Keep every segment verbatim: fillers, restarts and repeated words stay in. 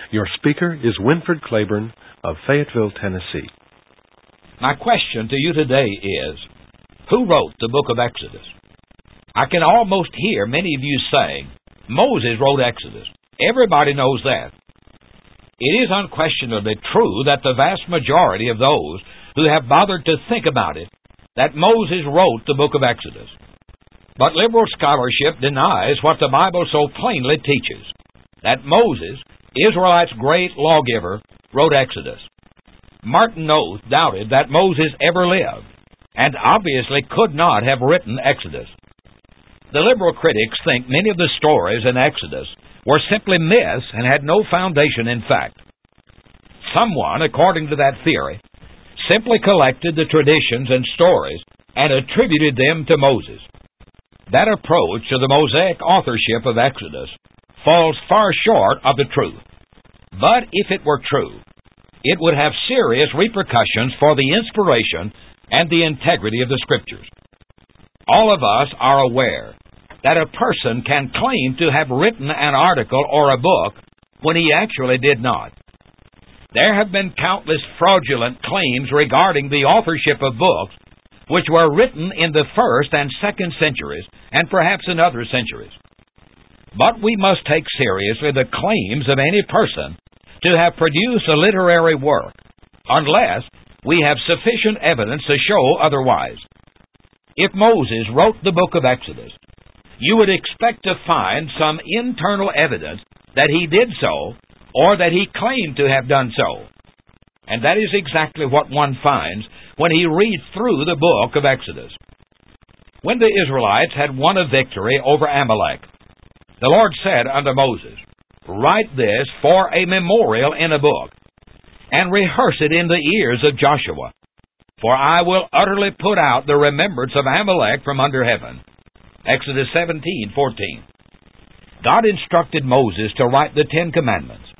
Your speaker is Winford Claiborne of Fayetteville, Tennessee. My question to you today is, who wrote the book of Exodus? I can almost hear many of you saying, Moses wrote Exodus. Everybody knows that. It is unquestionably true that the vast majority of those who have bothered to think about it, that Moses wrote the book of Exodus. But liberal scholarship denies what the Bible so plainly teaches, that Moses, Israelites' great lawgiver, wrote Exodus. Martin Oath doubted that Moses ever lived, and obviously could not have written Exodus. The liberal critics think many of the stories in Exodus were simply myths and had no foundation in fact. Someone, according to that theory, simply collected the traditions and stories and attributed them to Moses. That approach to the Mosaic authorship of Exodus falls far short of the truth. But if it were true, it would have serious repercussions for the inspiration and the integrity of the Scriptures. All of us are aware that a person can claim to have written an article or a book when he actually did not. There have been countless fraudulent claims regarding the authorship of books which were written in the first and second centuries, and perhaps in other centuries. But we must take seriously the claims of any person to have produced a literary work, unless we have sufficient evidence to show otherwise. If Moses wrote the book of Exodus, you would expect to find some internal evidence that he did so, or that he claimed to have done so. And that is exactly what one finds when he reads through the book of Exodus. When the Israelites had won a victory over Amalek, the Lord said unto Moses, Write this for a memorial in a book, and rehearse it in the ears of Joshua, for I will utterly put out the remembrance of Amalek from under heaven. Exodus seventeen fourteen. God instructed Moses to write the Ten Commandments,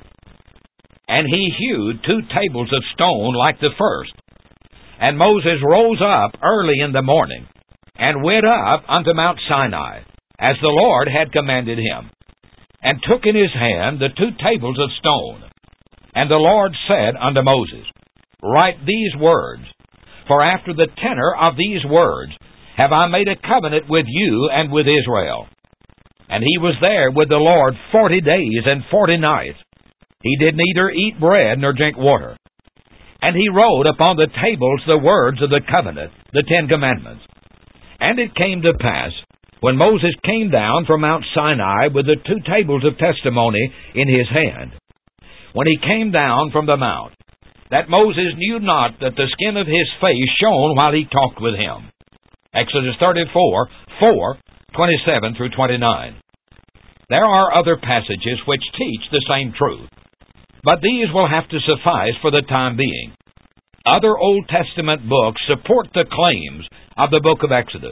and he hewed two tables of stone like the first. And Moses rose up early in the morning, and went up unto Mount Sinai, as the Lord had commanded him, and took in his hand the two tables of stone. And the Lord said unto Moses, Write these words, for after the tenor of these words have I made a covenant with you and with Israel. And he was there with the Lord forty days and forty nights. He did neither eat bread nor drink water. And he wrote upon the tables the words of the covenant, the Ten Commandments. And it came to pass, when Moses came down from Mount Sinai with the two tables of testimony in his hand, when he came down from the mount, that Moses knew not that the skin of his face shone while he talked with him. Exodus thirty-four, four, twenty-seven through twenty-nine. There are other passages which teach the same truth, but these will have to suffice for the time being. Other Old Testament books support the claims of the book of Exodus.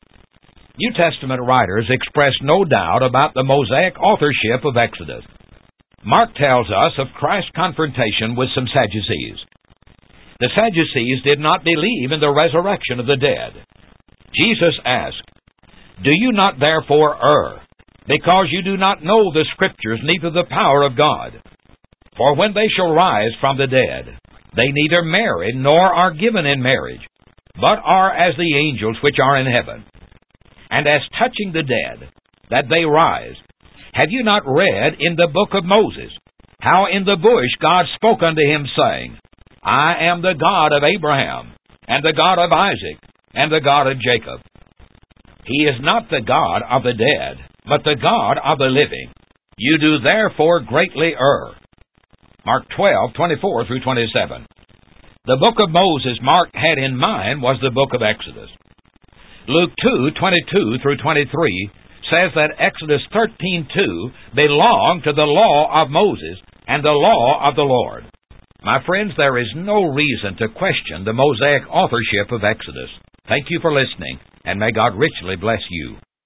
New Testament writers express no doubt about the Mosaic authorship of Exodus. Mark tells us of Christ's confrontation with some Sadducees. The Sadducees did not believe in the resurrection of the dead. Jesus asked, Do you not therefore err, because you do not know the Scriptures, neither the power of God? For when they shall rise from the dead, they neither marry nor are given in marriage, but are as the angels which are in heaven. And as touching the dead, that they rise, have you not read in the book of Moses, how in the bush God spoke unto him, saying, I am the God of Abraham, and the God of Isaac, and the God of Jacob. He is not the God of the dead, but the God of the living. You do therefore greatly err. Mark twelve, twenty-four through twenty-seven. The book of Moses Mark had in mind was the book of Exodus. Luke two, twenty-two through twenty-three says that Exodus thirteen two belonged to the law of Moses and the law of the Lord. My friends, there is no reason to question the Mosaic authorship of Exodus. Thank you for listening, and may God richly bless you.